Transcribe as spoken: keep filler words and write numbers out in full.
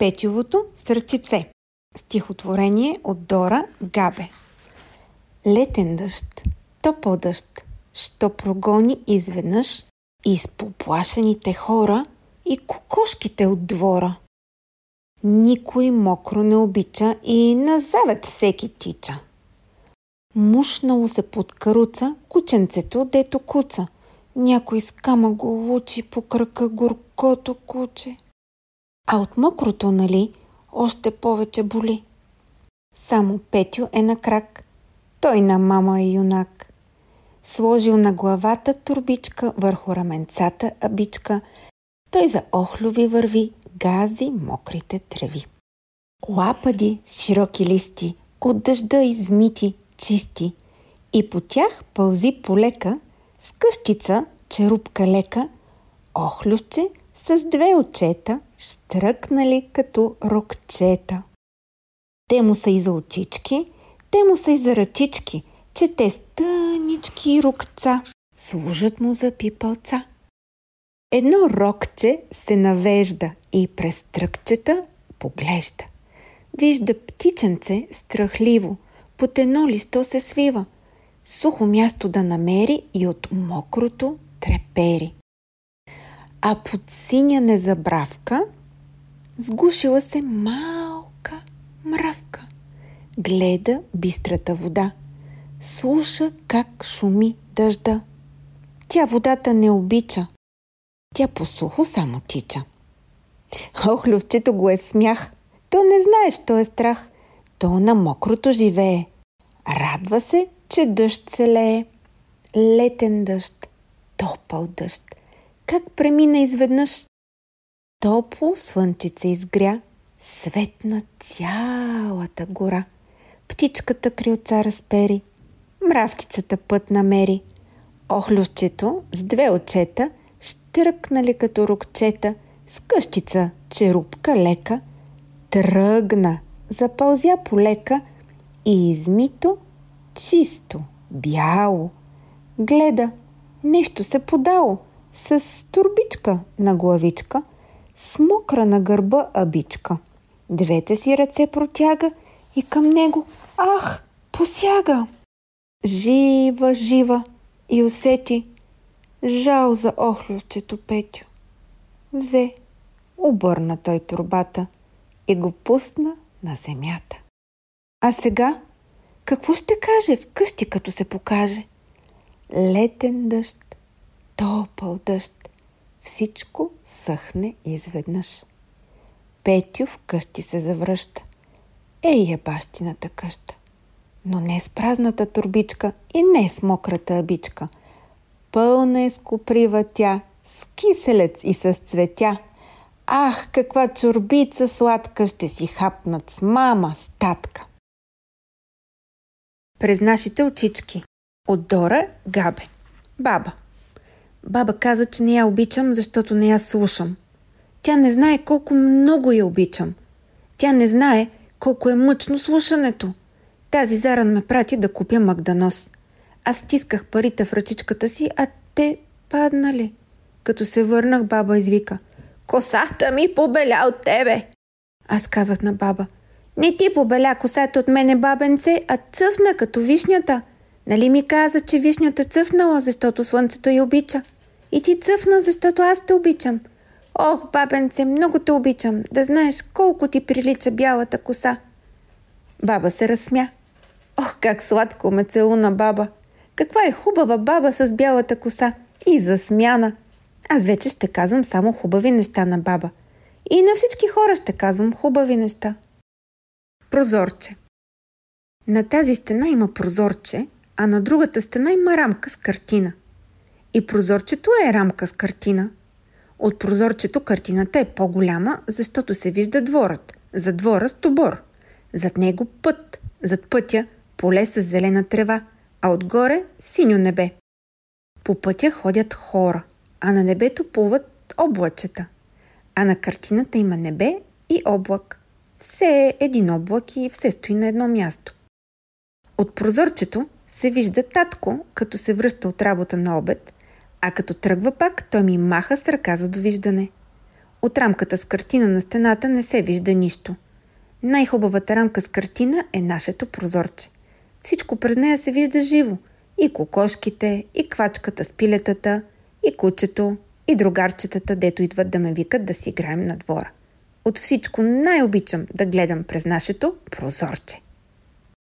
Петювото сърчице. Стихотворение от Дора Габе. Летен дъжд, топъл дъжд, що прогони изведнъж изпоплашените хора и кокошките от двора. Никой мокро не обича и на завет всеки тича. Мушнало се под каруца кученцето, дето куца. Някой с кама го лучи по кръка горкото куче. А от мокрото, нали, още повече боли. Само Петю е на крак, той на мама е юнак. Сложил на главата турбичка, върху раменцата абичка. Той за охлюви върви, гази мокрите треви. Лапади с широки листи, от дъжда измити, чисти. И по тях пълзи полека, с къщица, черупка лека, охлювче с две очета, щръкнали като рокчета. Те му са и за очички, те му са и за ръчички, че те с тънички рукца служат му за пипалца. Едно рокче се навежда и през тръкчета поглежда. Вижда птиченце страхливо, под едно листо се свива. Сухо място да намери и от мокрото трепери. А под синя незабравка сгушила се малка мравка. Гледа бистрата вода. Слуша как шуми дъжда. Тя водата не обича. Тя по сухо само тича. Охлювчето го е смях. То не знае, що е страх. То на мокрото живее. Радва се, че дъжд се лее. Летен дъжд, топъл дъжд. Как премина изведнъж? Топло слънчице изгря, светна цялата гора. Птичката крилца разпери, мравчицата път намери. Охлювчето с две очета, щръкнали като рокчета, с къщица черупка лека, тръгна, запълзя полека и измито чисто, бяло. Гледа, нещо се подало, с турбичка на главичка, с мокра на гърба абичка. Двете си ръце протяга и към него, ах, посяга. Жива, жива и усети жал за охлювчето Петю. Взе, обърна той турбата и го пусна на земята. А сега, какво ще каже вкъщи, като се покаже? Летен дъжд, топъл дъжд, всичко съхне изведнъж. Петю вкъщи се завръща. Ей е бащината къща, но не с празната турбичка и не с мократа абичка. Пълна е с коприва тя, с киселец и с цветя. Ах, каква чорбица сладка ще си хапнат с мама, с татка. През нашите очички. От Дора Габе. Баба. Баба каза, че не я обичам, защото не я слушам. Тя не знае колко много я обичам. Тя не знае колко е мъчно слушането. Тази заран ме прати да купя магданос. Аз стисках парите в ръчичката си, а те паднали. Като се върнах, баба извика: "Косата ми побеля от тебе!" Аз казах на баба: "Не ти побеля косата от мене, бабенце, а цъфна като вишнята. Нали ми каза, че вишнята цъфнала, защото слънцето я обича? И ти цъфна, защото аз те обичам. Ох, бабенце, много те обичам, да знаеш колко ти прилича бялата коса." Баба се разсмя. Ох, как сладко ме целуна баба. Каква е хубава баба с бялата коса и засмяна. Аз вече ще казвам само хубави неща на баба. И на всички хора ще казвам хубави неща. Прозорче. На тази стена има прозорче, а на другата стена има рамка с картина. И прозорчето е рамка с картина. От прозорчето картината е по-голяма, защото се вижда дворът. За двора стобор. Зад него път. Зад пътя поле с зелена трева, а отгоре синьо небе. По пътя ходят хора, а на небето плуват облачета. А на картината има небе и облак. Все е един облак и все стои на едно място. От прозорчето се вижда татко, като се връща от работа на обед, а като тръгва пак, той ми маха с ръка за довиждане. От рамката с картина на стената не се вижда нищо. Най-хубавата рамка с картина е нашето прозорче. Всичко през нея се вижда живо. И кокошките, и квачката с пилетата, и кучето, и другарчетата, дето идват да ме викат да си играем на двора. От всичко най-обичам да гледам през нашето прозорче.